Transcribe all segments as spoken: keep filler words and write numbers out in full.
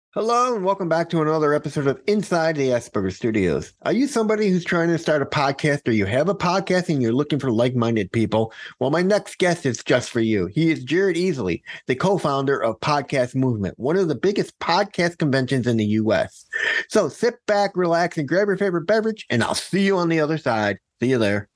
Hello and welcome back to another episode of Inside the Asperger Studios. Are you somebody who's trying to start a podcast, or you have a podcast and you're looking for like-minded people? Well, my next guest is just for you. He is Jared Easley, the co-founder of Podcast Movement, one of the biggest podcast conventions in the U S. So sit back, relax, and grab your favorite beverage, and I'll see you on the other side. See you there.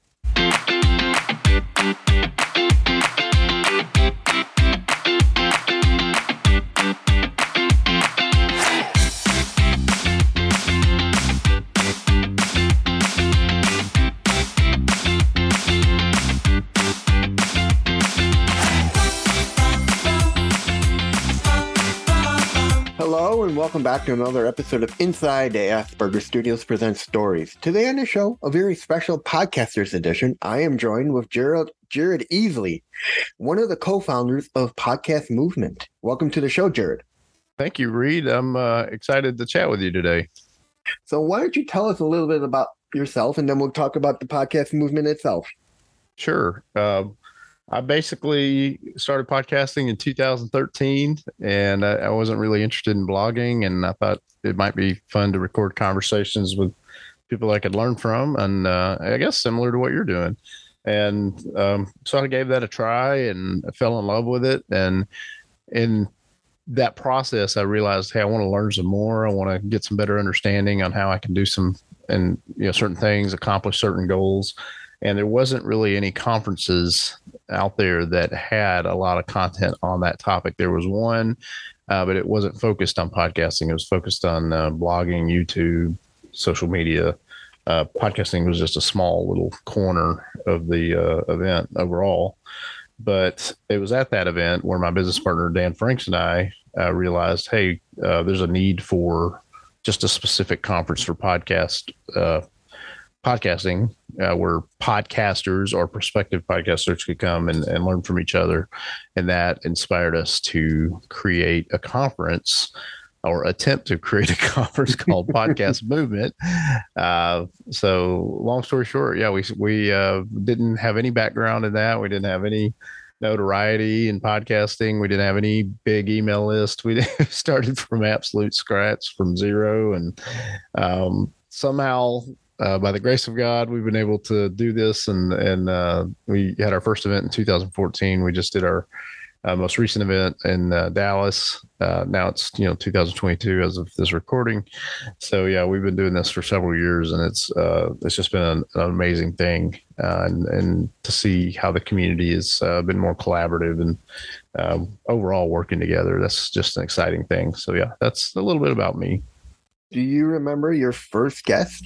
Hello and welcome back to another episode of Inside the Asperger Studios Presents Stories. Today on the show, a very special podcasters edition. I am joined with Jared, Jared Easley, one of the co-founders of Podcast Movement. Welcome to the show, Jared. Thank you, Reed. I'm uh, excited to chat with you today. So why don't you tell us a little bit about yourself, and then we'll talk about the Podcast Movement itself. Sure. Uh, I basically started podcasting in two thousand thirteen, and I, I wasn't really interested in blogging, and I thought it might be fun to record conversations with people I could learn from, and uh, I guess similar to what you're doing. And um, so I gave that a try, and I fell in love with it. And in that process, I realized, hey, I want to learn some more. I want to get some better understanding on how I can do some and you know certain things, accomplish certain goals. And there wasn't really any conferences out there that had a lot of content on that topic. There was one, uh, but it wasn't focused on podcasting. It was focused on uh, blogging, YouTube, social media. Uh, podcasting was just a small little corner of the uh, event overall. But it was at that event where my business partner, Dan Franks, and I uh, realized, hey, uh, there's a need for just a specific conference for podcast uh podcasting, uh, where podcasters or prospective podcasters could come and, and learn from each other. And that inspired us to create a conference or attempt to create a conference called Podcast Movement. Uh, so long story short, yeah, we, we uh, didn't have any background in that. We didn't have any notoriety in podcasting. We didn't have any big email list. We started from absolute scratch, from zero. And um, somehow, Uh, by the grace of God, we've been able to do this, and and uh, we had our first event in two thousand fourteen. We just did our uh, most recent event in uh, Dallas. Uh, now it's you know two thousand twenty-two as of this recording. So yeah, we've been doing this for several years, and it's uh, it's just been an, an amazing thing, uh, and and to see how the community has uh, been more collaborative and uh, overall working together. That's just an exciting thing. So yeah, that's a little bit about me. Do you remember your first guest?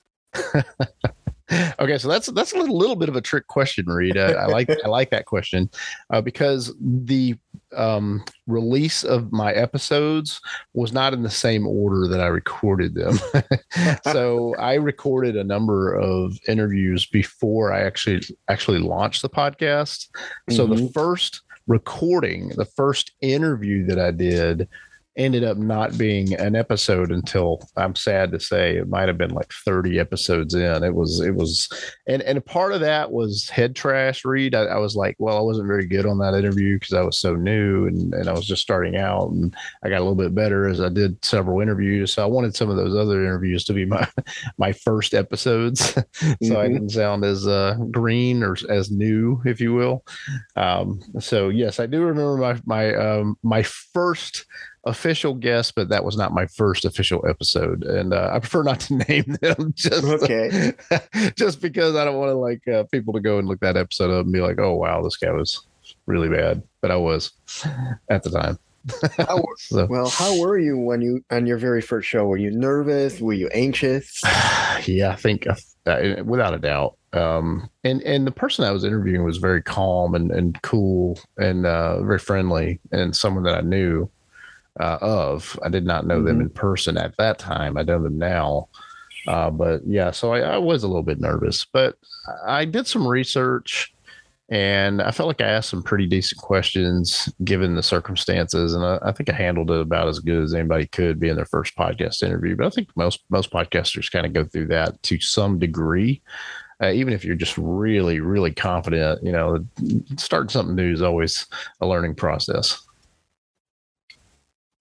Okay, so that's that's a little, little bit of a trick question, Reed. I, I like I like that question uh, because the um, release of my episodes was not in the same order that I recorded them. So I recorded a number of interviews before I actually actually launched the podcast. So mm-hmm. the first recording, the first interview that I did, ended up not being an episode until, I'm sad to say, it might have been like thirty episodes in. It was, it was, and, and a part of that was head trash, Reed. I, I was like, well, I wasn't very good on that interview because I was so new and, and I was just starting out, and I got a little bit better as I did several interviews. So I wanted some of those other interviews to be my, my first episodes. So mm-hmm. I didn't sound as uh, green or as new, if you will. Um, so yes, I do remember my, my, um, my first official guest, but that was not my first official episode, and uh, I prefer not to name them just okay just because I don't want to like uh, people to go and look that episode up and be like, oh wow, this guy was really bad, but I was at the time. how, so. Well, how were you when you on your very first show? Were you nervous? Were you anxious? Yeah, I think uh, without a doubt. Um, and, and the person I was interviewing was very calm and, and cool and uh, very friendly, and someone that I knew Uh, of. I did not know mm-hmm. them in person at that time. I know them now. Uh, but yeah, so I, I was a little bit nervous, but I did some research, and I felt like I asked some pretty decent questions given the circumstances. And I, I think I handled it about as good as anybody could be in their first podcast interview. But I think most, most podcasters kind of go through that to some degree. Uh, even if you're just really, really confident, you know, starting something new is always a learning process.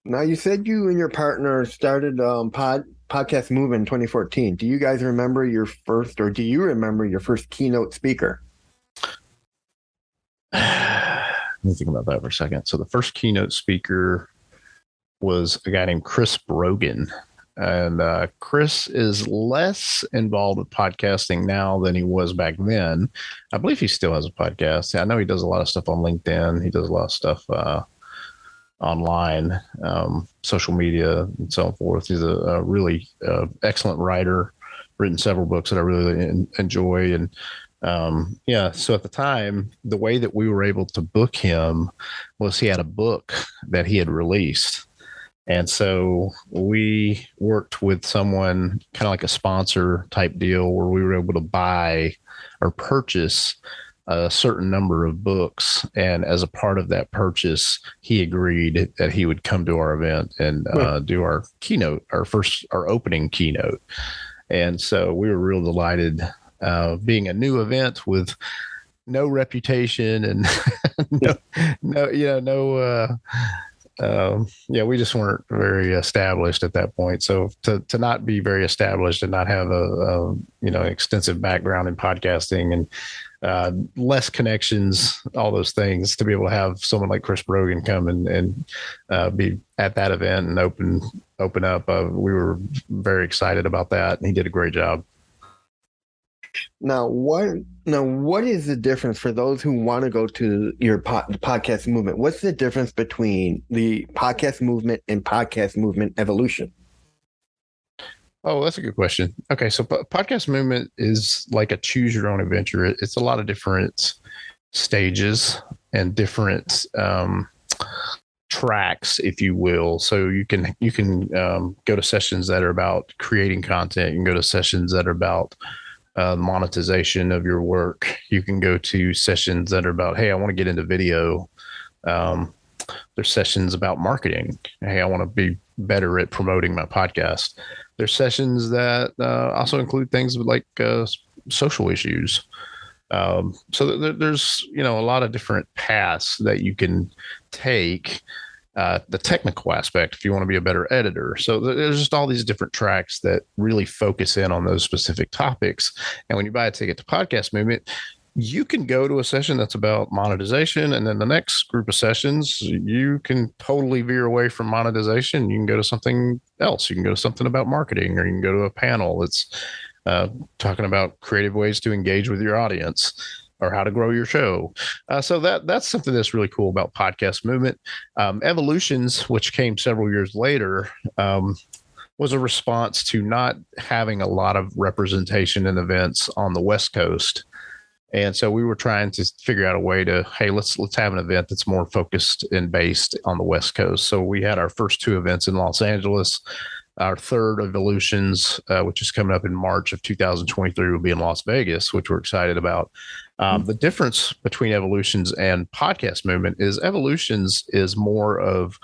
Now, you said you and your partner started um, pod podcast movement in twenty fourteen. Do you guys remember your first, or do you remember your first keynote speaker? Let me think about that for a second. So the first keynote speaker was a guy named Chris Brogan. And uh, Chris is less involved with podcasting now than he was back then. I believe he still has a podcast. I know he does a lot of stuff on LinkedIn. He does a lot of stuff uh, online, um, social media, and so forth. He's a, a really uh, excellent writer, written several books that I really in, enjoy. And um, yeah, so at the time, the way that we were able to book him was he had a book that he had released. And so we worked with someone kind of like a sponsor type deal where we were able to buy or purchase a certain number of books. And as a part of that purchase, he agreed that he would come to our event and uh, do our keynote, our first, our opening keynote. And so we were real delighted uh, being a new event with no reputation and no, no, you know, no, uh, Um, yeah, we just weren't very established at that point. So to to not be very established and not have a, a you know extensive background in podcasting and uh, less connections, all those things, to be able to have someone like Chris Brogan come and and uh, be at that event and open open up, uh, we were very excited about that, and he did a great job. Now, what now what is the difference for those who want to go to your pod, podcast movement? What's the difference between the podcast movement and podcast movement evolution? Oh, that's a good question. Okay, so p- podcast movement is like a choose your own adventure. It's a lot of different stages and different um, tracks, if you will. So you can you can um, go to sessions that are about creating content. You can go to sessions that are about Uh, monetization of your work. You can go to sessions that are about, hey, I want to get into video. Um, there's sessions about marketing. Hey, I want to be better at promoting my podcast. There's sessions that uh, also include things like uh, social issues. Um, so th- there's, you know, a lot of different paths that you can take. Uh, the technical aspect, if you want to be a better editor. So there's just all these different tracks that really focus in on those specific topics. And when you buy a ticket to Podcast Movement, you can go to a session that's about monetization. And then the next group of sessions, you can totally veer away from monetization. You can go to something else. You can go to something about marketing, or you can go to a panel that's uh, talking about creative ways to engage with your audience, or how to grow your show. Uh, so that that's something that's really cool about Podcast Movement. Um, Evolutions, which came several years later, um, was a response to not having a lot of representation in events on the West Coast. And so we were trying to figure out a way to, hey, let's let's have an event that's more focused and based on the West Coast. So we had our first two events in Los Angeles. Our third Evolutions, uh, which is coming up in March of two thousand twenty-three, will be in Las Vegas, which we're excited about. Um, mm-hmm. The difference between Evolutions and Podcast Movement is Evolutions is more of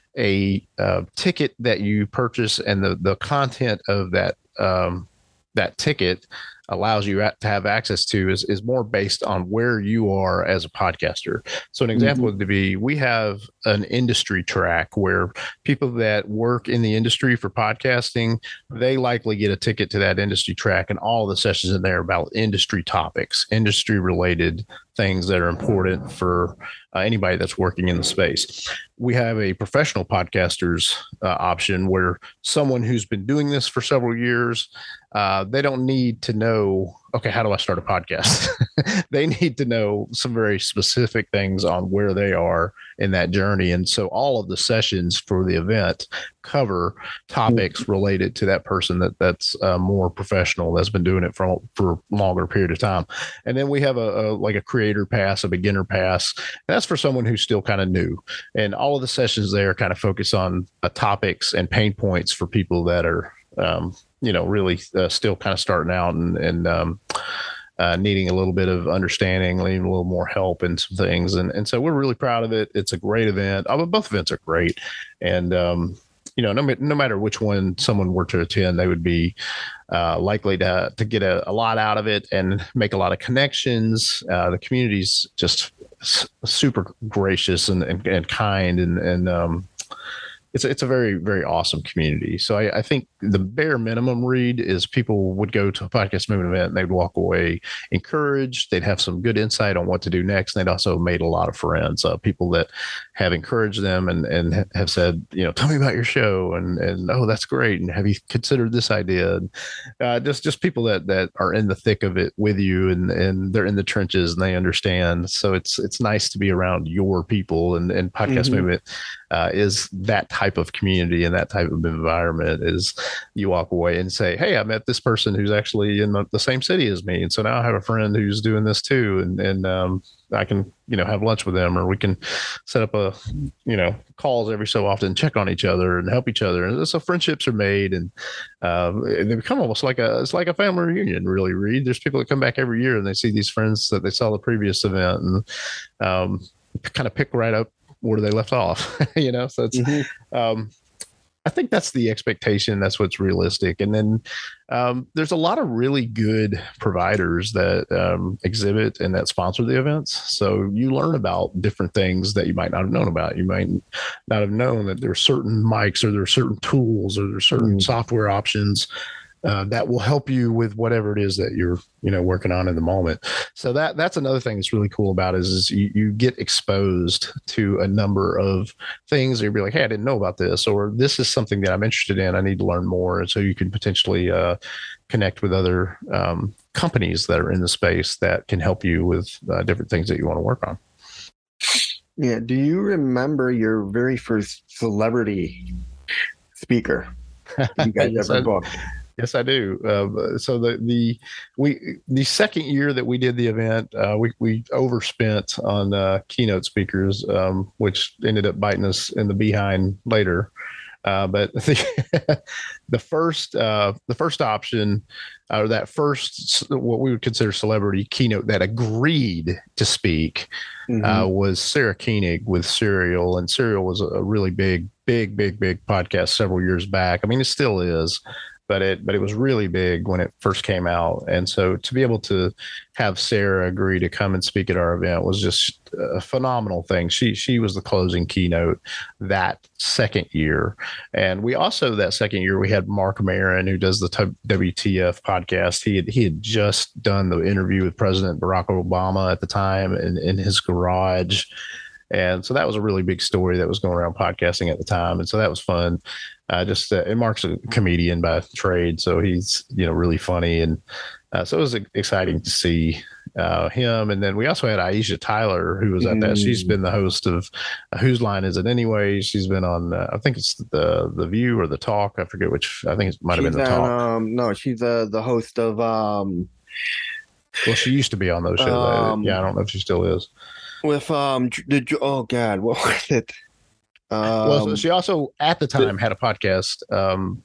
a uh, ticket that you purchase, and the the content of that um, that ticket allows you to have access to is, is more based on where you are as a podcaster. So an example mm-hmm. would be, we have an industry track where people that work in the industry for podcasting, they likely get a ticket to that industry track, and all the sessions in there are about industry topics, industry related things that are important for uh, anybody that's working in the space. We have a professional podcasters uh, option where someone who's been doing this for several years, uh, they don't need to know, okay, how do I start a podcast? They need to know some very specific things on where they are in that journey. And so all of the sessions for the event cover topics related to that person that that's uh, more professional, that's been doing it for, for a longer period of time. And then we have a, a like a creator pass, a beginner pass. That's for someone who's still kind of new. And all of the sessions there kind of focus on uh, topics and pain points for people that are, um, you know, really uh, still kind of starting out and, and, um, Uh, needing a little bit of understanding, needing a little more help in some things. And, and so we're really proud of it. It's a great event. Oh, both events are great. And, um, you know, no, no matter which one someone were to attend, they would be uh, likely to, to get a, a lot out of it and make a lot of connections. Uh, the community's just super gracious and, and, and kind. And, and um, it's it's a very, very awesome community. So I, I think the bare minimum read is people would go to a podcast movement event and they'd walk away encouraged. They'd have some good insight on what to do next. And they'd also made a lot of friends, uh, people that have encouraged them and, and have said, you know, tell me about your show and, and, oh, that's great. And have you considered this idea? And uh, just, just people that, that are in the thick of it with you and, and they're in the trenches and they understand. So it's, it's nice to be around your people, and, and podcast mm-hmm. movement uh, is that type of community and that type of environment. Is you walk away and say, hey, I met this person who's actually in the, the same city as me. And so now I have a friend who's doing this too. And, and, um, I can, you know, have lunch with them, or we can set up a, you know, calls every so often, check on each other and help each other. And so friendships are made, and uh, they become almost like a, it's like a family reunion, really, Reed. There's people that come back every year and they see these friends that they saw the previous event and um, kind of pick right up where they left off, you know? So it's, mm-hmm. um, I think that's the expectation. That's what's realistic. And then um, there's a lot of really good providers that um, exhibit and that sponsor the events. So you learn about different things that you might not have known about. You might not have known that there are certain mics, or there are certain tools, or there are certain mm-hmm. software options Uh, that will help you with whatever it is that you're, you know, working on in the moment. So that that's another thing that's really cool about it is, is you, you get exposed to a number of things. You'll be like, hey, I didn't know about this, or this is something that I'm interested in. I need to learn more. And so you can potentially uh, connect with other um, companies that are in the space that can help you with uh, different things that you want to work on. Yeah. Do you remember your very first celebrity speaker you guys yes, ever I, booked? Yes, I do. Uh, so the the we the second year that we did the event, uh, we we overspent on uh, keynote speakers, um, which ended up biting us in the behind later. Uh, but the, the first uh, the first option, or that first what we would consider celebrity keynote that agreed to speak, mm-hmm. uh, was Sarah Koenig with Serial, and Serial was a really big, big, big, big podcast several years back. I mean, it still is. But it, but it was really big when it first came out. And so to be able to have Sarah agree to come and speak at our event was just a phenomenal thing. She, she was the closing keynote that second year. And we also, that second year, we had Mark Maron, who does the W T F podcast. He had, he had just done the interview with President Barack Obama at the time in, in his garage. And so that was a really big story that was going around podcasting at the time. And so that was fun. Uh, just uh, and Mark's a comedian by trade, so he's, you know, really funny, and uh, so it was exciting to see uh, him. And then we also had Aisha Tyler, who was at that. She's been the host of uh, Whose Line Is It Anyway? She's been on, uh, I think it's the the View or the Talk. I forget which. I think it might have been the on, Talk. Um, no, she's uh, the host of. Um, well, she used to be on those shows. Um, yeah, I don't know if she still is. With um, the oh god, what was it? Um, well, she also at the time had a podcast. Um,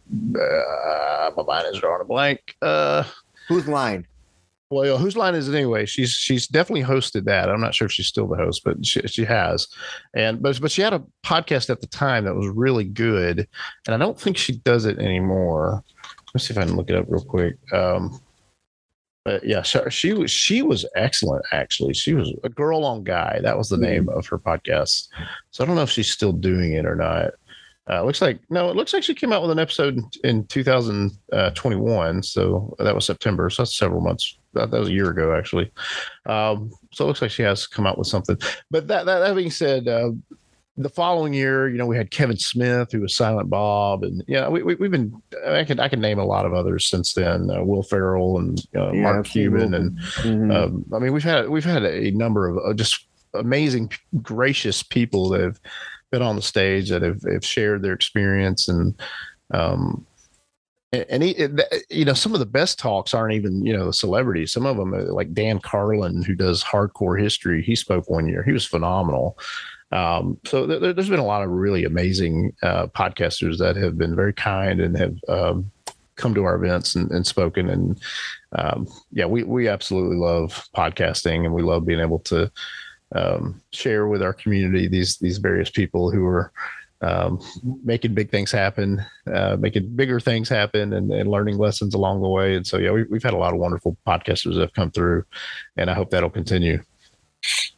uh, my mind is drawing a blank. Uh, Whose Line? Well, Whose Line Is It Anyway? She's she's definitely hosted that. I'm not sure if she's still the host, but she she has. And but but she had a podcast at the time that was really good, and I don't think she does it anymore. Let's see if I can look it up real quick. Um, But yeah, she, she was she was excellent. Actually, she was A Girl on Guy. That was the name of her podcast. So I don't know if she's still doing it or not. Uh, looks like no. It looks like she came out with an episode in, in two thousand twenty-one. So that was September. So that's several months. That, that was a year ago, actually. Um, so it looks like she has come out with something. But that that, that being said. Uh, The following year, you know, we had Kevin Smith, who was Silent Bob, and yeah, we, we we've been. I can I can name a lot of others since then. Uh, Will Ferrell and uh, yeah, Mark Cuban, and mm-hmm. um, I mean, we've had we've had a number of uh, just amazing, gracious people that have been on the stage that have, have shared their experience, and um, and, and he, you know, some of the best talks aren't even, you know, celebrities. Some of them, like Dan Carlin, who does Hardcore History, he spoke one year. He was phenomenal. Um, so there, there's been a lot of really amazing uh, podcasters that have been very kind and have um, come to our events and, and spoken. And um, yeah, we, we absolutely love podcasting, and we love being able to um, share with our community these, these various people who are um, making big things happen, uh, making bigger things happen, and, and learning lessons along the way. And so, yeah, we, we've had a lot of wonderful podcasters that have come through, and I hope that'll continue.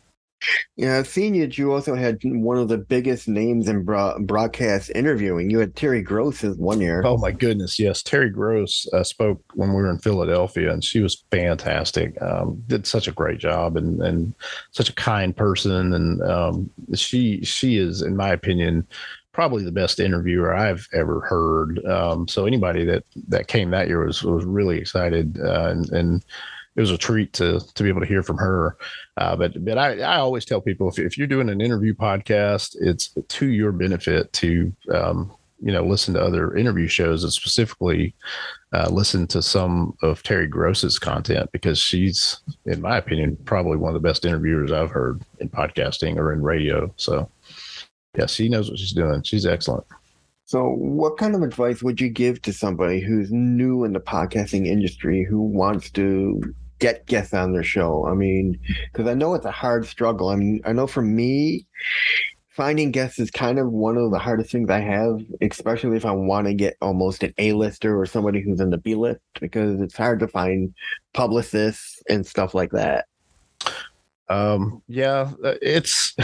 Yeah, I've seen you. You also had one of the biggest names in broad, broadcast interviewing. You had Terry Gross as one year. Oh my goodness, yes. Terry Gross uh, spoke when we were in Philadelphia, and she was fantastic. Um, did such a great job, and and such a kind person. And um, she she is, in my opinion, probably the best interviewer I've ever heard. Um, so anybody that that came that year was was really excited, uh, and and it was a treat to to be able to hear from her. Uh, but but I, I always tell people, if, if you're doing an interview podcast, it's to your benefit to um, you know, listen to other interview shows, and specifically uh, listen to some of Terry Gross's content, because she's, in my opinion, probably one of the best interviewers I've heard in podcasting or in radio. So yeah, she knows what she's doing. She's excellent. So what kind of advice would you give to somebody who's new in the podcasting industry, who wants to get guests on their show? I mean, because I know it's a hard struggle. I mean, I know for me, finding guests is kind of one of the hardest things I have, especially if I want to get almost an A-lister or somebody who's in the B-list, because it's hard to find publicists and stuff like that. Um, yeah, it's,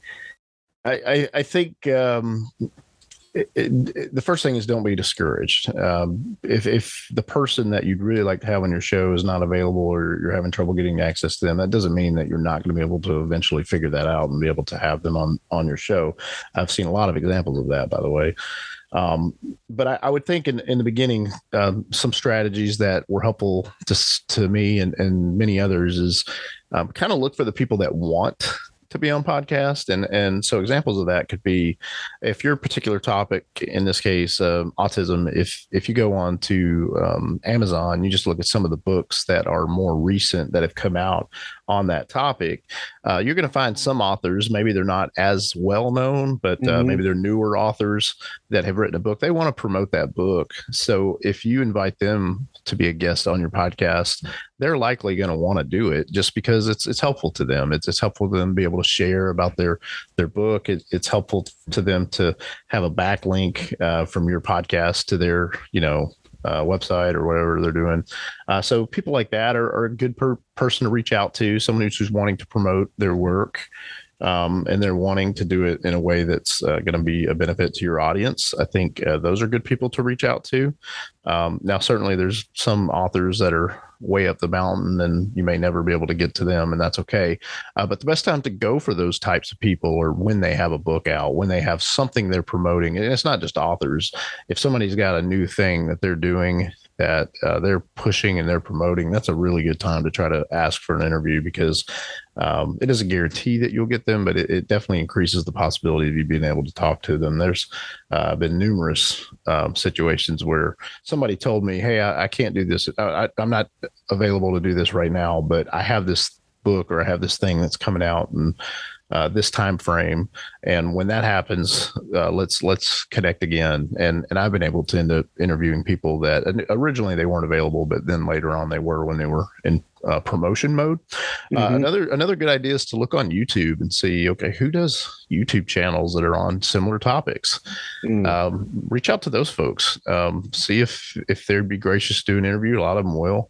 I, I, I think, um, It, it, the first thing is, don't be discouraged. Um, if if the person that you'd really like to have on your show is not available, or you're having trouble getting access to them, that doesn't mean that you're not going to be able to eventually figure that out and be able to have them on on your show. I've seen a lot of examples of that, by the way. Um, but I, I would think in, in the beginning, um, some strategies that were helpful to, to me and, and many others is um, kind of look for the people that want to be on podcast. And, and so examples of that could be, if your particular topic, in this case, um, autism, if, if you go on to um, Amazon, you just look at some of the books that are more recent that have come out on that topic, uh, you're going to find some authors, maybe they're not as well known, but uh, mm-hmm. maybe they're newer authors that have written a book. They want to promote that book. So if you invite them to be a guest on your podcast, they're likely going to want to do it, just because it's it's helpful to them. It's it's helpful to them to be able to share about their their book. It, it's helpful to them to have a backlink uh, from your podcast to their, you know, Uh, website or whatever they're doing. Uh, so people like that are, are a good per- person to reach out to, someone who's, who's wanting to promote their work. Um, and they're wanting to do it in a way that's uh, going to be a benefit to your audience. I think uh, those are good people to reach out to. Um, now, certainly there's some authors that are way up the mountain and you may never be able to get to them, and that's okay. Uh, but the best time to go for those types of people are when they have a book out, when they have something they're promoting. And it's not just authors. If somebody's got a new thing that they're doing that uh, they're pushing and they're promoting, that's a really good time to try to ask for an interview, because um, it doesn't guarantee that you'll get them, but it, it definitely increases the possibility of you being able to talk to them. There's uh, been numerous um, situations where somebody told me, hey, I, I can't do this. I, I, I'm not available to do this right now, but I have this book or I have this thing that's coming out and Uh, this time frame, and when that happens, uh, let's let's connect again. And and I've been able to end up interviewing people that originally they weren't available, but then later on they were, when they were in uh, promotion mode. Mm-hmm. Uh, another another good idea is to look on YouTube and see, okay, who does YouTube channels that are on similar topics? Mm. Um, reach out to those folks. Um, see if if they'd be gracious to do an interview. A lot of them will.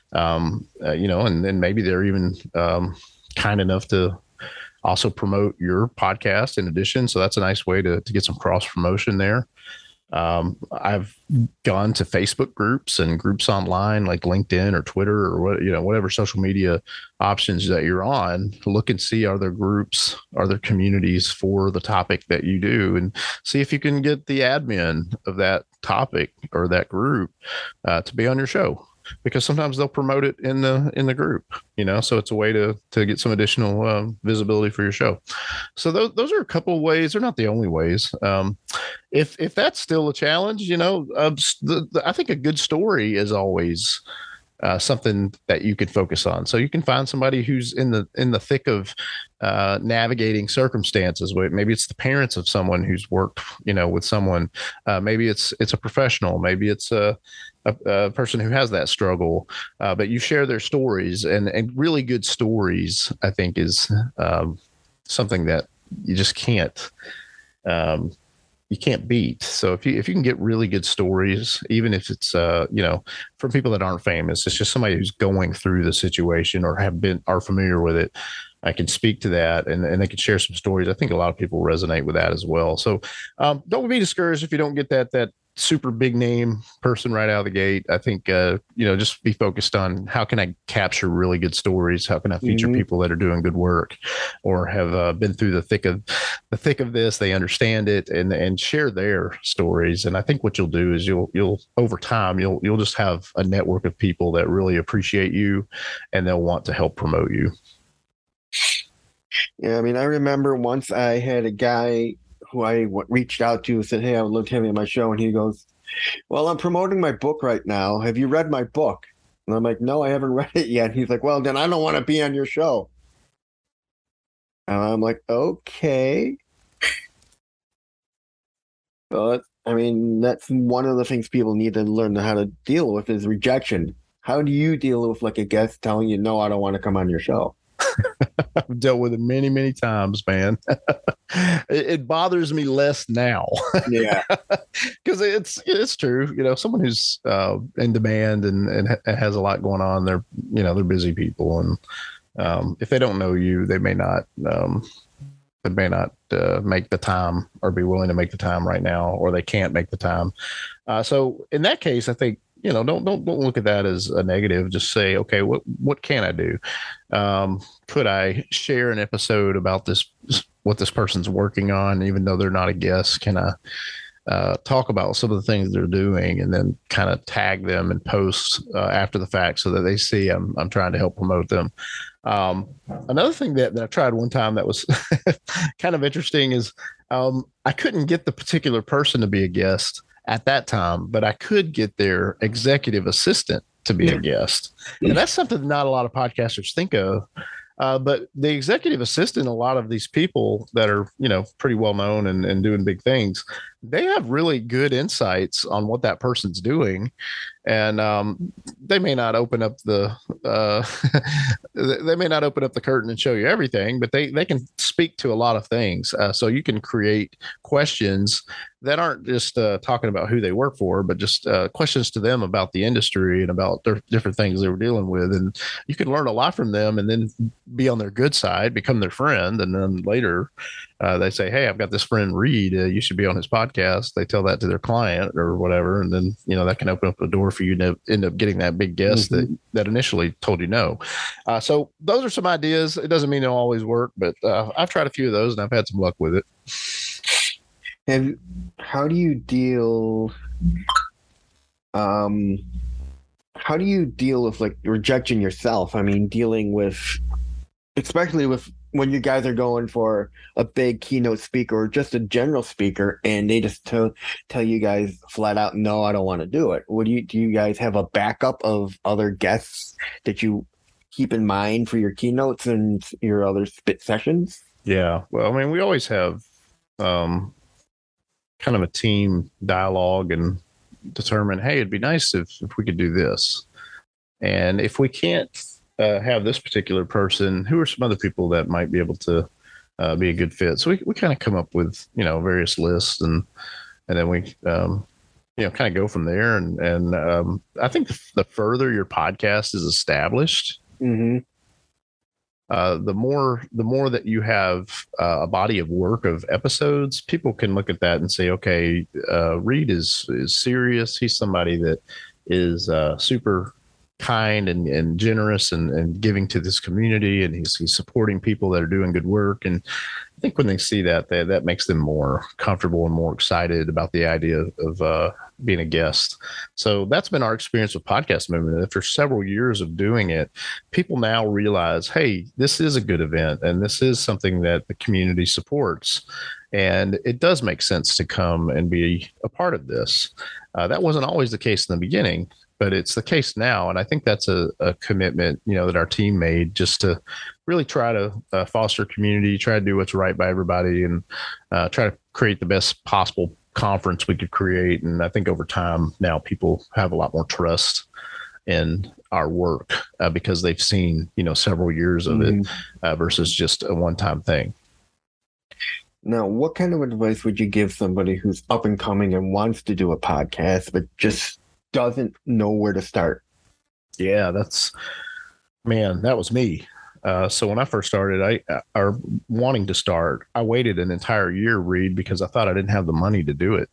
Um, uh, you know, and then maybe they're even um, kind enough to also promote your podcast in addition. So that's a nice way to, to get some cross promotion there. Um, I've gone to Facebook groups and groups online like LinkedIn or Twitter or what, you know, whatever social media options that you're on, to look and see, are there groups, are there communities for the topic that you do, and see if you can get the admin of that topic or that group uh, to be on your show. Because sometimes they'll promote it in the in the group, you know, so it's a way to to get some additional um, visibility for your show. So those those are a couple of ways. They're not the only ways. Um, if if that's still a challenge, you know, uh, the, the, I think a good story is always uh, something that you could focus on. So you can find somebody who's in the in the thick of uh, navigating circumstances. Maybe it's the parents of someone who's worked, you know, with someone. Uh, maybe it's it's a professional. Maybe it's a A, a person who has that struggle, uh, but you share their stories, and, and really good stories, I think, is um, something that you just can't, um, you can't beat. So if you, if you can get really good stories, even if it's, uh, you know, from people that aren't famous, it's just somebody who's going through the situation or have been, are familiar with it. I can speak to that and, and they can share some stories. I think a lot of people resonate with that as well. So um, don't be discouraged if you don't get that that super big name person right out of the gate. I think, uh, you know, just be focused on how can I capture really good stories? How can I feature mm-hmm. people that are doing good work or have uh, been through the thick of the thick of this? They understand it and, and share their stories. And I think what you'll do is you'll, you'll over time, you'll, you'll just have a network of people that really appreciate you and they'll want to help promote you. Yeah. I mean, I remember once I had a guy who I w- reached out to, said, hey, I would love to have you on my show. And he goes, well, I'm promoting my book right now. Have you read my book? And I'm like, no, I haven't read it yet. And he's like, well, then I don't want to be on your show. And I'm like, okay. But I mean, that's one of the things people need to learn how to deal with is rejection. How do you deal with like a guest telling you, no, I don't want to come on your show? I've dealt with it many, many times, man. it, it bothers me less now. Yeah. Because it's it's true. You know, someone who's uh, in demand and, and ha- has a lot going on, they're, you know, they're busy people. And um, if they don't know you, they may not, um, they may not uh, make the time or be willing to make the time right now, or they can't make the time. Uh, so in that case, I think, you know, don't don't don't look at that as a negative. Just say, okay, what what can I do? Um, could I share an episode about this, what this person's working on, even though they're not a guest? Can I uh, talk about some of the things they're doing, and then kind of tag them and post uh, after the fact so that they see I'm I'm trying to help promote them. Um, another thing that, that I tried one time that was kind of interesting is um, I couldn't get the particular person to be a guest at that time, but I could get their executive assistant to be a guest. And that's something not a lot of podcasters think of. Uh, but the executive assistant, a lot of these people that are, you know, pretty well known and, and doing big things, they have really good insights on what that person's doing. And um, they may not open up the uh, they may not open up the curtain and show you everything, but they they can speak to a lot of things. Uh, so you can create questions that aren't just uh, talking about who they work for, but just uh, questions to them about the industry and about their different things they were dealing with. And you can learn a lot from them and then be on their good side, become their friend. And then later uh, they say, hey, I've got this friend Reed, uh, you should be on his podcast. They tell that to their client or whatever. And then, you know, that can open up a door for you to end up getting that big guest mm-hmm. that, that initially told you no. Uh, so those are some ideas. It doesn't mean they'll always work, but uh, I've tried a few of those and I've had some luck with it. And how do you deal um how do you deal with like rejection yourself? I mean, dealing with, especially with when you guys are going for a big keynote speaker or just a general speaker and they just tell tell you guys flat out, no, I don't want to do it. What do you do you guys have a backup of other guests that you keep in mind for your keynotes and your other spit sessions? Yeah. Well, I mean, we always have um kind of a team dialogue and determine, hey, it'd be nice if, if we could do this. And if we can't uh, have this particular person, who are some other people that might be able to uh, be a good fit? So we, we kind of come up with, you know, various lists and, and then we, um, you know, kind of go from there. And, and um, I think the, the further your podcast is established, mm-hmm. Uh, the more the more that you have uh, a body of work of episodes, people can look at that and say, okay, uh, Reed is is serious. He's somebody that is uh, super kind and, and generous and, and giving to this community, and he's he's supporting people that are doing good work. And I think when they see that, they, that makes them more comfortable and more excited about the idea of, of uh, being a guest. So that's been our experience with Podcast Movement. After several years of doing it, people now realize, hey, this is a good event and this is something that the community supports. And it does make sense to come and be a part of this. Uh, that wasn't always the case in the beginning, but it's the case now. And I think that's a, a commitment, you know, that our team made just to really try to uh, foster community, try to do what's right by everybody, and uh, try to create the best possible conference we could create. And I think over time now people have a lot more trust in our work uh, because they've seen, you know, several years of mm-hmm. it uh, versus just a one-time thing. Now, what kind of advice would you give somebody who's up and coming and wants to do a podcast, but just doesn't know where to start? Yeah, that's, man, that was me. Uh, so when I first started, I or wanting to start, I waited an entire year, Reed, because I thought I didn't have the money to do it.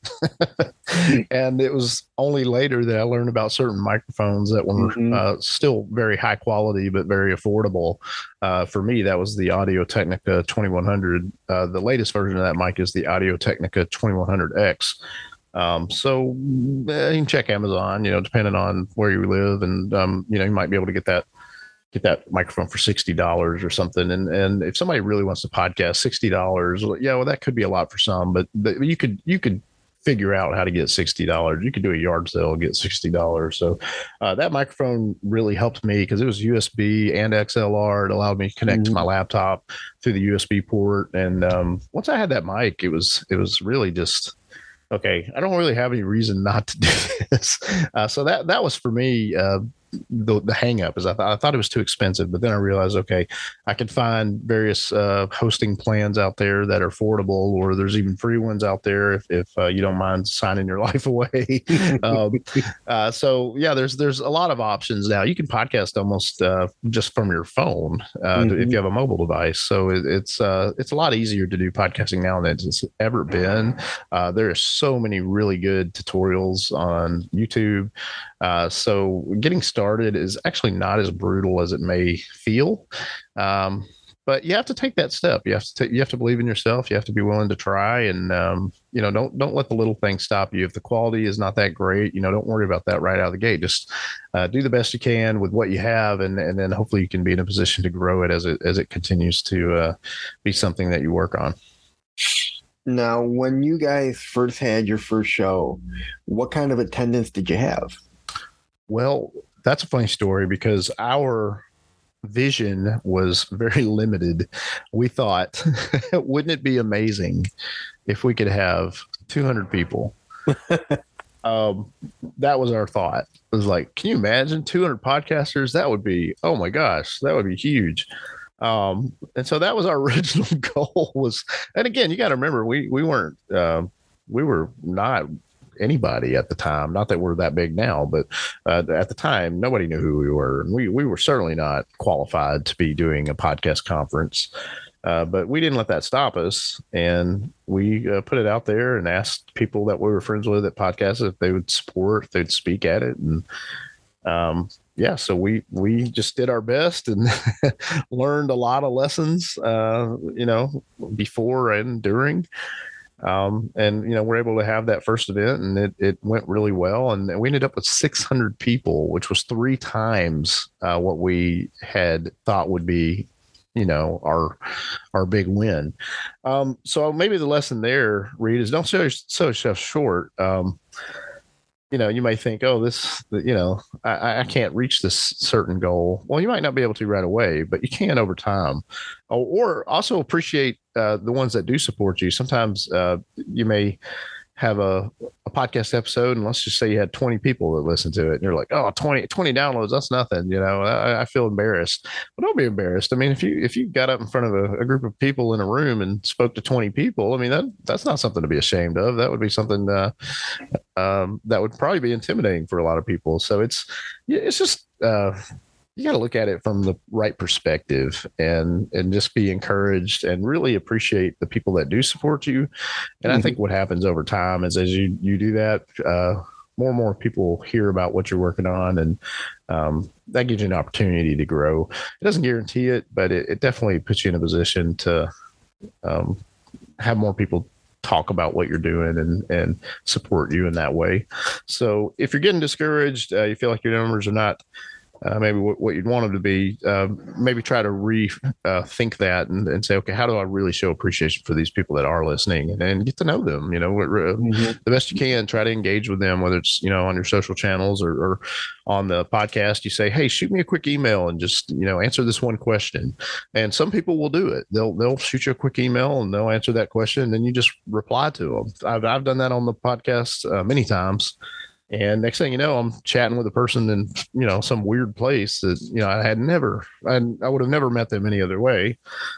And it was only later that I learned about certain microphones that were mm-hmm. uh, still very high quality, but very affordable. Uh, for me, that was the Audio Technica twenty-one hundred. Uh, the latest version of that mic is the Audio Technica twenty-one hundred X. Um, so uh, you can check Amazon, you know, depending on where you live, and um, you know, you might be able to get that get that microphone for sixty dollars or something. And and if somebody really wants to podcast, sixty dollars, yeah, well, that could be a lot for some, but, but you could you could figure out how to get sixty dollars. You could do a yard sale and get sixty dollars. So uh, that microphone really helped me because it was U S B and X L R. It allowed me to connect mm-hmm. to my laptop through the U S B port. And um, once I had that mic, it was it was really just, okay, I don't really have any reason not to do this. Uh, so that that was for me uh, the the hang up is I thought I thought it was too expensive, but then I realized, okay, I could find various uh, hosting plans out there that are affordable, or there's even free ones out there if, if uh, you don't mind signing your life away. um, uh, so yeah, there's there's a lot of options now. You can podcast almost uh, just from your phone uh, mm-hmm. if you have a mobile device. So it, it's uh, it's a lot easier to do podcasting now than it's ever been. Uh, there are so many really good tutorials on YouTube. Uh, so getting started is actually not as brutal as it may feel. Um, but you have to take that step. You have to take, you have to believe in yourself. You have to be willing to try, and, um, you know, don't, don't let the little things stop you. If the quality is not that great, you know, don't worry about that right out of the gate. Just, uh, do the best you can with what you have. And, and then hopefully you can be in a position to grow it as it, as it continues to, uh, be something that you work on. Now, when you guys first had your first show, what kind of attendance did you have? Well, that's a funny story because our vision was very limited. We thought, wouldn't it be amazing if we could have two hundred people? um, that was our thought. It was like, can you imagine two hundred podcasters? That would be, oh my gosh, that would be huge. Um, and so that was our original goal was, and again, you got to remember, we, we weren't, uh, we were not anybody at the time. Not that we're that big now, but uh, at the time, nobody knew who we were. And we, we were certainly not qualified to be doing a podcast conference. Uh, but we didn't let that stop us. And we uh, put it out there and asked people that we were friends with at podcasts if they would support, if they'd speak at it. And um, yeah, so we, we just did our best and learned a lot of lessons, uh, you know, before and during. Um, and, you know, we're able to have that first event and it, it went really well. And we ended up with six hundred people, which was three times uh, what we had thought would be, you know, our, our big win. Um, so maybe the lesson there, Reed, is don't sell, sell yourself short. Um, you know, you may think, oh, this, you know, I, I can't reach this certain goal. Well, you might not be able to right away, but you can over time. Or, or also appreciate uh, the ones that do support you. Sometimes uh, you may have a, a podcast episode, and let's just say you had twenty people that listen to it, and you're like, oh, twenty, twenty downloads, that's nothing. You know, I, I feel embarrassed. But don't be embarrassed. I mean, if you if you got up in front of a, a group of people in a room and spoke to twenty people, I mean, that that's not something to be ashamed of. That would be something uh, um, that would probably be intimidating for a lot of people. So it's it's just uh, you got to look at it from the right perspective and and just be encouraged and really appreciate the people that do support you. And mm-hmm. I think what happens over time is as you you do that, uh, more and more people hear about what you're working on, and um, that gives you an opportunity to grow. It doesn't guarantee it, but it, it definitely puts you in a position to um, have more people talk about what you're doing and, and support you in that way. So if you're getting discouraged, uh, you feel like your numbers are not Uh, maybe what, what you'd want them to be, uh, maybe try to rethink uh, that and, and say, okay, how do I really show appreciation for these people that are listening, and, and get to know them, you know, mm-hmm. the best you can. Try to engage with them, whether it's, you know, on your social channels or, or on the podcast. You say, hey, shoot me a quick email and just, you know, answer this one question. And some people will do it. They'll, they'll shoot you a quick email and they'll answer that question. And then you just reply to them. I've, I've done that on the podcast uh, many times. And next thing you know, I'm chatting with a person in, you know, some weird place that, you know, I had never, I, I would have never met them any other way.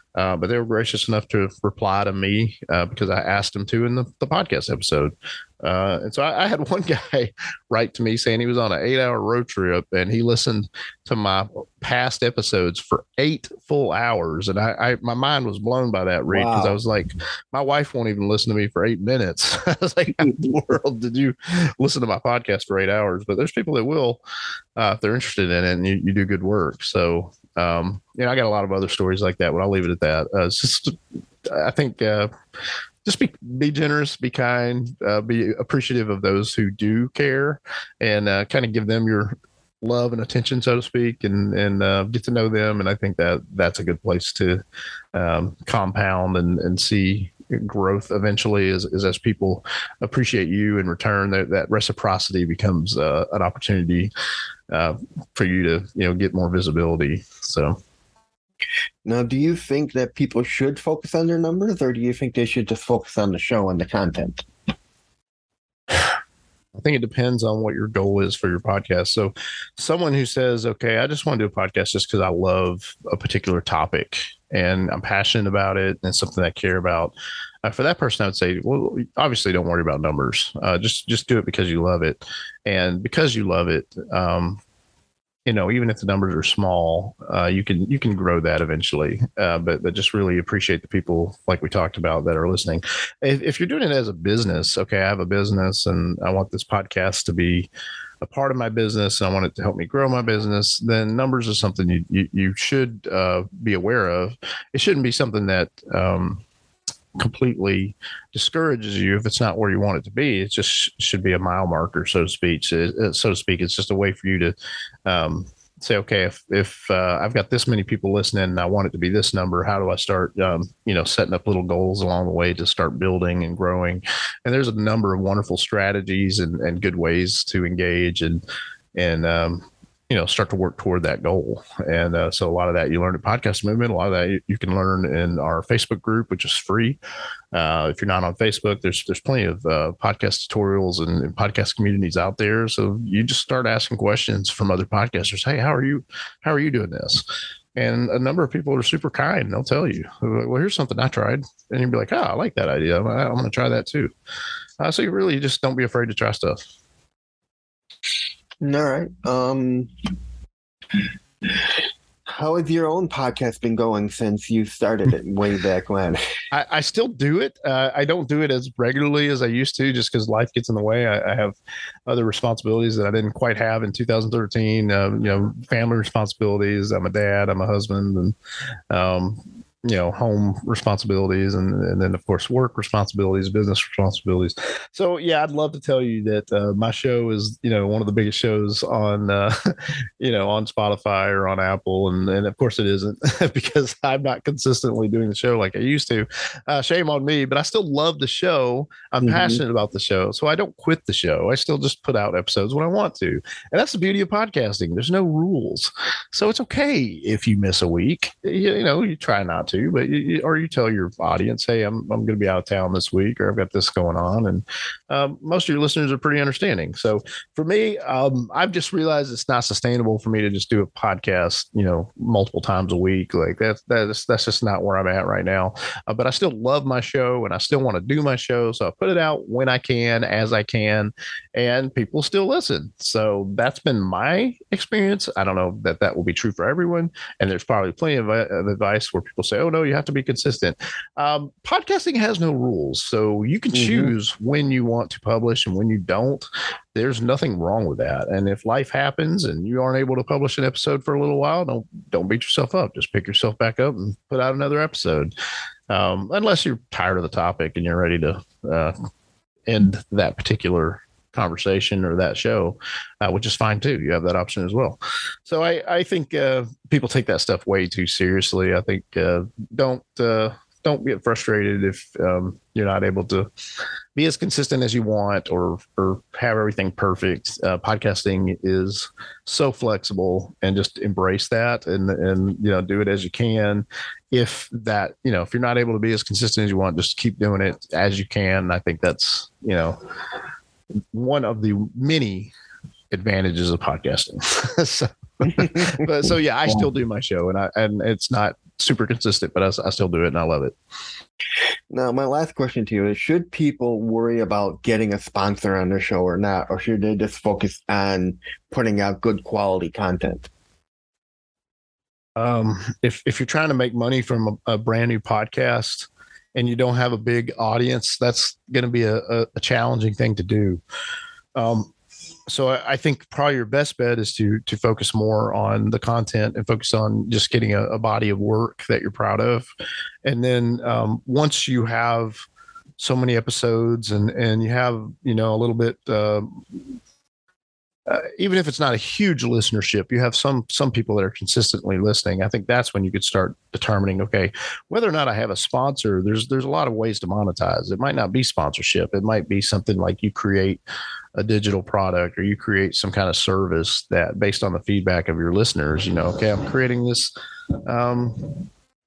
Uh, but they were gracious enough to reply to me uh, because I asked them to in the, the podcast episode. Uh, and so I, I had one guy write to me saying he was on an eight hour road trip and he listened to my past episodes for eight full hours. And I, I my mind was blown by that, Reed, because wow. I was like, my wife won't even listen to me for eight minutes. I was like, how in the world did you listen to my podcast for eight hours? But there's people that will, uh, if they're interested in it, and you, you do good work. So, um, you know, I got a lot of other stories like that, but I'll leave it at that. Uh, it's just, I think, uh, just be, be generous, be kind, uh, be appreciative of those who do care, and uh, kind of give them your love and attention, so to speak, and, and uh, get to know them. And I think that that's a good place to um, compound and, and see growth eventually is, is as people appreciate you in return, that, that reciprocity becomes uh, an opportunity uh, for you to, you know, get more visibility. So. Now, do you think that people should focus on their numbers, or do you think they should just focus on the show and the content? I think it depends on what your goal is for your podcast. So someone who says, okay, I just want to do a podcast just because I love a particular topic and I'm passionate about it and it's something I care about. Uh, for that person, I would say, well, obviously don't worry about numbers. Uh, just, just do it because you love it. And because you love it, um, you know, even if the numbers are small, uh, you can you can grow that eventually. Uh, but but just really appreciate the people, like we talked about, that are listening. If, if you're doing it as a business, okay, I have a business and I want this podcast to be a part of my business and I want it to help me grow my business, then numbers is something you you, you should uh, be aware of. It shouldn't be something that um, completely discourages you if it's not where you want it to be. It just should be a mile marker, so to speak. So, so to speak, it's just a way for you to um, say, okay, if if uh, I've got this many people listening and I want it to be this number, how do I start, um, you know, setting up little goals along the way to start building and growing? And there's a number of wonderful strategies and, and good ways to engage and and um, you know, start to work toward that goal. And uh, so a lot of that you learn at Podcast Movement. A lot of that you, you can learn in our Facebook group, which is free. Uh, if you're not on Facebook, there's there's plenty of uh, podcast tutorials and, and podcast communities out there. So you just start asking questions from other podcasters. Hey, how are you? How are you doing this? And a number of people are super kind. They'll tell you, well, here's something I tried. And you'll be like, oh, I like that idea. I'm, I'm going to try that too. Uh, so you really just don't be afraid to try stuff. All right. Um, how has your own podcast been going since you started it way back when? I, I still do it. Uh, I don't do it as regularly as I used to, just because life gets in the way. I, I have other responsibilities that I didn't quite have in two thousand thirteen. Uh, you know, family responsibilities. I'm a dad. I'm a husband, and um, you know, home responsibilities, and, and then of course work responsibilities, business responsibilities. So yeah, I'd love to tell you that uh, my show is, you know, one of the biggest shows on, uh, you know, on Spotify or on Apple. And, and of course it isn't because I'm not consistently doing the show like I used to. Uh, shame on me, but I still love the show. I'm mm-hmm. passionate about the show. So I don't quit the show. I still just put out episodes when I want to. And that's the beauty of podcasting. There's no rules. So it's okay if you miss a week, you, you know, you try not to. To, but you, or you tell your audience, hey, I'm I'm going to be out of town this week, or I've got this going on, and um, most of your listeners are pretty understanding. So for me, um, I've just realized it's not sustainable for me to just do a podcast, you know, multiple times a week. Like that's that's that's just not where I'm at right now. Uh, but I still love my show, and I still want to do my show, so I put it out when I can, as I can, and people still listen. So that's been my experience. I don't know that that will be true for everyone, and there's probably plenty of, uh, of advice where people say, oh no, you have to be consistent. Um, podcasting has no rules, so you can mm-hmm. choose when you want to publish and when you don't. There's nothing wrong with that. And if life happens and you aren't able to publish an episode for a little while, don't don't beat yourself up. Just pick yourself back up and put out another episode. Um, unless you're tired of the topic and you're ready to uh, end that particular conversation or that show, uh, which is fine too. You have that option as well. So I, I think uh, people take that stuff way too seriously. I think uh, don't uh, don't get frustrated if um, you're not able to be as consistent as you want or or have everything perfect. Uh, podcasting is so flexible, and just embrace that and and you know do it as you can. If that you know if you're not able to be as consistent as you want, just keep doing it as you can. I think that's you know. one of the many advantages of podcasting. so, but so yeah, I still do my show, and I and it's not super consistent, but I, I still do it and I love it. Now, my last question to you is, should people worry about getting a sponsor on their show or not, or should they just focus on putting out good quality content? Um, if, if you're trying to make money from a, a brand new podcast and you don't have a big audience, that's going to be a, a, a challenging thing to do. Um, so I, I think probably your best bet is to, to focus more on the content and focus on just getting a, a body of work that you're proud of. And then, um, once you have so many episodes and, and you have, you know, a little bit, uh, Uh, even if it's not a huge listenership, you have some some people that are consistently listening. I think that's when you could start determining, okay, whether or not I have a sponsor. There's there's a lot of ways to monetize. It might not be sponsorship. It might be something like you create a digital product or you create some kind of service that, based on the feedback of your listeners, you know, okay, I'm creating this um,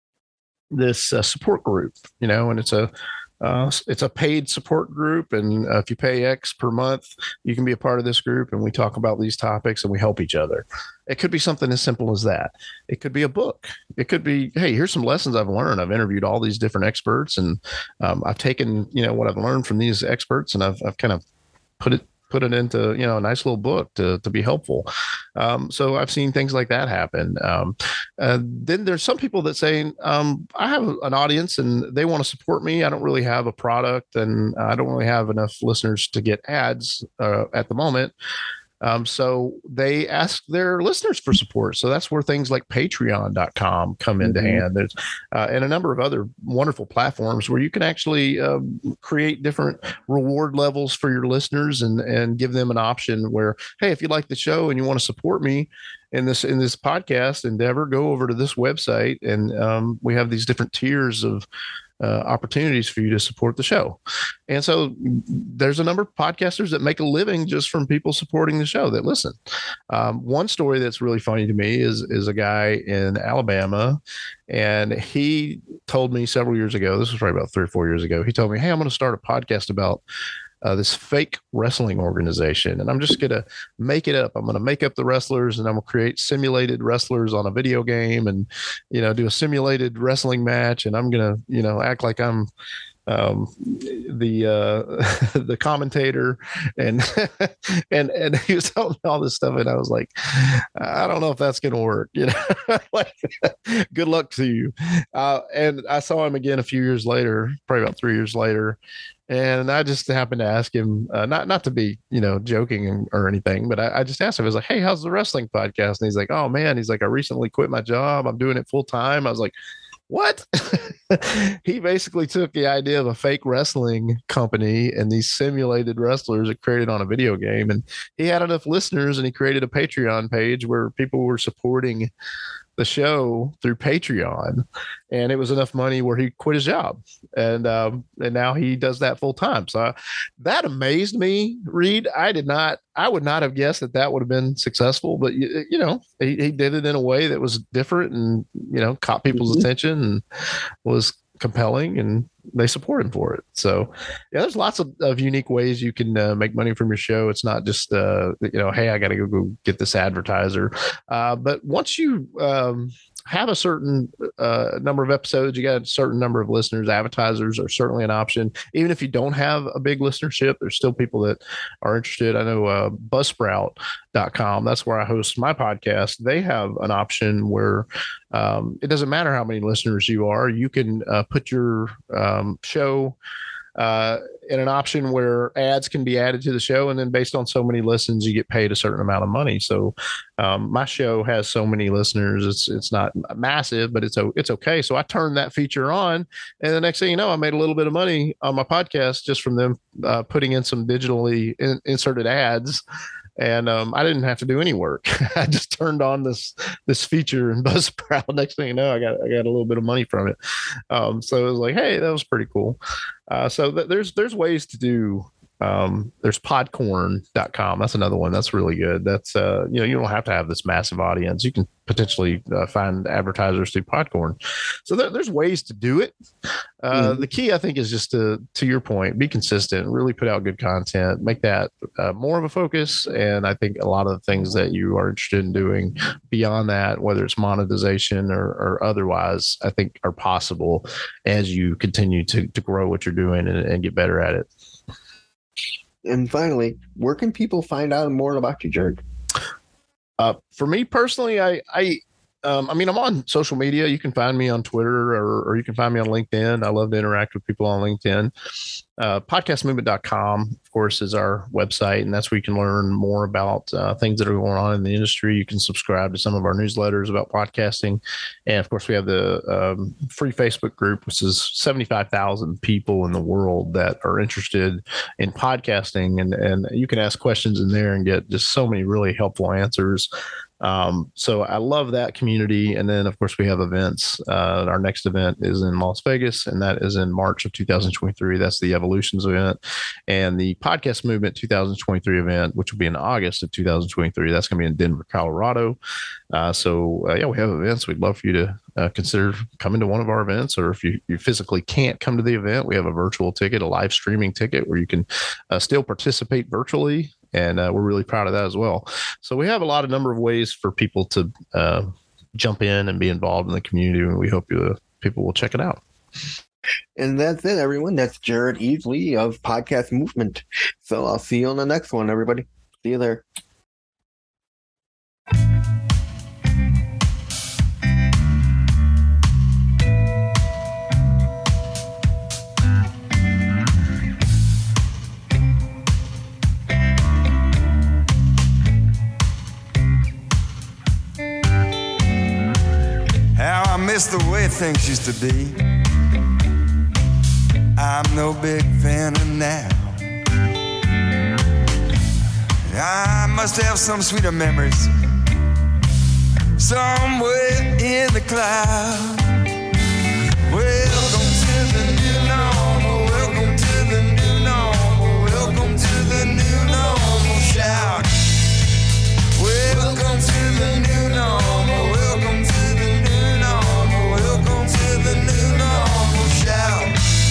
this uh, support group, you know, and it's a Uh, it's a paid support group. And uh, if you pay X per month, you can be a part of this group. And we talk about these topics and we help each other. It could be something as simple as that. It could be a book. It could be, hey, here's some lessons I've learned. I've interviewed all these different experts and um, I've taken, you know, what I've learned from these experts and I've, I've kind of put it put it into, you know, a nice little book to, to be helpful. Um, so I've seen things like that happen. Um, uh, then there's some people that say, um, I have an audience and they want to support me. I don't really have a product and I don't really have enough listeners to get ads uh, at the moment. Um, so they ask their listeners for support. So that's where things like patreon dot com come into mm-hmm. hand. There's uh, and a number of other wonderful platforms where you can actually uh, create different reward levels for your listeners and, and give them an option where, hey, if you like the show and you want to support me in this, in this podcast endeavor, go over to this website. And um, we have these different tiers of Uh, opportunities for you to support the show. And so there's a number of podcasters that make a living just from people supporting the show that listen. Um, one story that's really funny to me is, is a guy in Alabama. And he told me several years ago, this was probably about three or four years ago, he told me, hey, I'm going to start a podcast about Uh, this fake wrestling organization. And I'm just going to make it up. I'm going to make up the wrestlers and I'm going to create simulated wrestlers on a video game and, you know, do a simulated wrestling match. And I'm going to, you know, act like I'm um, the, uh, the commentator and, and, and he was telling me all this stuff. And I was like, I don't know if that's going to work, you know, like good luck to you. Uh, and I saw him again a few years later, probably about three years later. And I just happened to ask him, uh, not not to be, you know, joking or anything, but I, I just asked him, I was like, hey, how's the wrestling podcast? And he's like, oh, man, he's like, I recently quit my job. I'm doing it full time. I was like, what? He basically took the idea of a fake wrestling company and these simulated wrestlers that created on a video game. And he had enough listeners and he created a Patreon page where people were supporting the show through Patreon, and it was enough money where he quit his job, and um, and now he does that full time. So uh, that amazed me, Reed. I did not, I would not have guessed that that would have been successful, but you, you know, he, he did it in a way that was different and, you know, caught people's mm-hmm. attention and was compelling, and they support him for it. So yeah, there's lots of, of unique ways you can uh, make money from your show. It's not just, uh, you know, hey, I got to go, go get this advertiser. Uh, but once you um, have a certain uh, number of episodes, you got a certain number of listeners, advertisers are certainly an option. Even if you don't have a big listenership, there's still people that are interested. I know uh, buzzsprout dot com, that's where I host my podcast. They have an option where um, it doesn't matter how many listeners you are. You can uh, put your um, show uh, in an option where ads can be added to the show. And then based on so many listens, you get paid a certain amount of money. So um, my show has so many listeners. It's, it's not massive, but it's, it's okay. So I turned that feature on, and the next thing you know, I made a little bit of money on my podcast just from them uh, putting in some digitally in, inserted ads. And um, I didn't have to do any work. I just turned on this this feature in Buzzsprout. Next thing you know, I got I got a little bit of money from it. Um, so it was like, hey, that was pretty cool. Uh, so th- there's there's ways to do Um, there's podcorn dot com. That's another one. That's really good. That's, uh, you know, you don't have to have this massive audience. You can potentially uh, find advertisers through Podcorn. So there, there's ways to do it. Uh, mm-hmm. The key, I think, is just to, to your point, be consistent, really put out good content, make that uh, more of a focus. And I think a lot of the things that you are interested in doing beyond that, whether it's monetization or, or otherwise, I think are possible as you continue to, to grow what you're doing and, and get better at it. And finally, where can people find out more about you, Jared? Uh, for me personally, I, I, um, I mean, I'm on social media. You can find me on Twitter or, or you can find me on LinkedIn. I love to interact with people on LinkedIn. Uh, podcast movement dot com, of course, is our website, and that's where you can learn more about uh, things that are going on in the industry. You can subscribe to some of our newsletters about podcasting. And of course, we have the um, free Facebook group, which is seventy-five thousand people in the world that are interested in podcasting. And, and you can ask questions in there and get just so many really helpful answers. Um, so I love that community. And then, of course, we have events. Uh, our next event is in Las Vegas, and that is in March of two thousand twenty-three. That's the Evolutions event. And the Podcast Movement two thousand twenty-three event, which will be in August of two thousand twenty-three, that's going to be in Denver, Colorado. Uh, so, uh, yeah, we have events. We'd love for you to uh, consider coming to one of our events, or if you, you physically can't come to the event, we have a virtual ticket, a live streaming ticket where you can uh, still participate virtually. And uh, we're really proud of that as well. So we have a lot of number of ways for people to uh, jump in and be involved in the community. And we hope you, uh, people will check it out. And that's it, everyone. That's Jared Easley of Podcast Movement. So I'll see you on the next one, everybody. See you there. How I miss the way things used to be. I'm no big fan of now. I must have some sweeter memories somewhere in the cloud. Welcome to the new normal. Welcome to the new normal. Welcome to the new normal. Shout. Welcome to the new normal. Welcome to the new normal. Welcome to the new normal. Shout.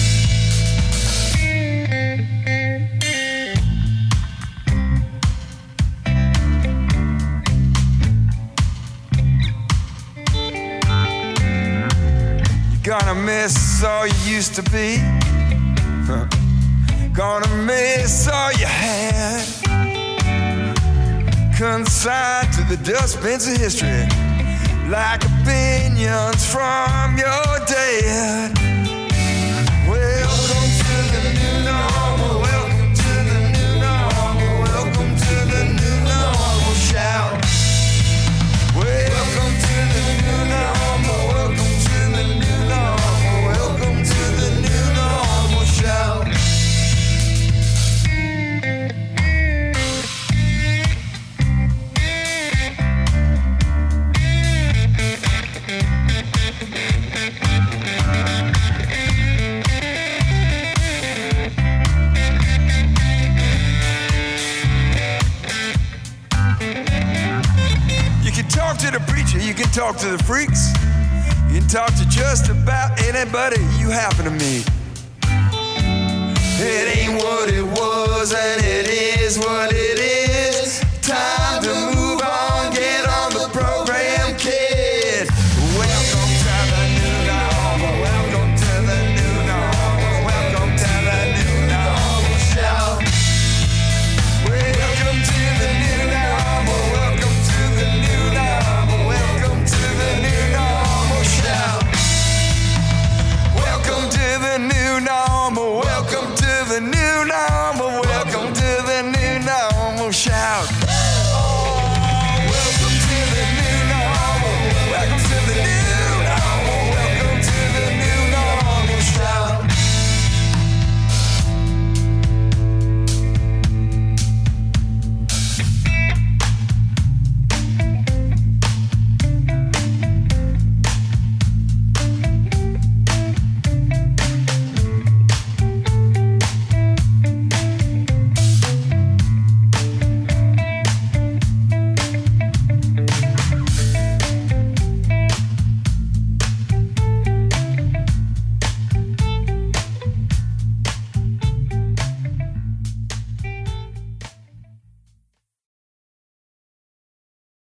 You're gonna miss all you used to be. Huh. Gonna miss all you had. Consigned to the dustbins of history, like opinions from your dad. Welcome to the new normal. Welcome to the new normal. Welcome to the new normal. Shout. Welcome to the new normal. Welcome to the new normal. Welcome to the new normal. Shout. Talk to the preacher, you can talk to the freaks, you can talk to just about anybody you happen to meet. It ain't what it was and it is what it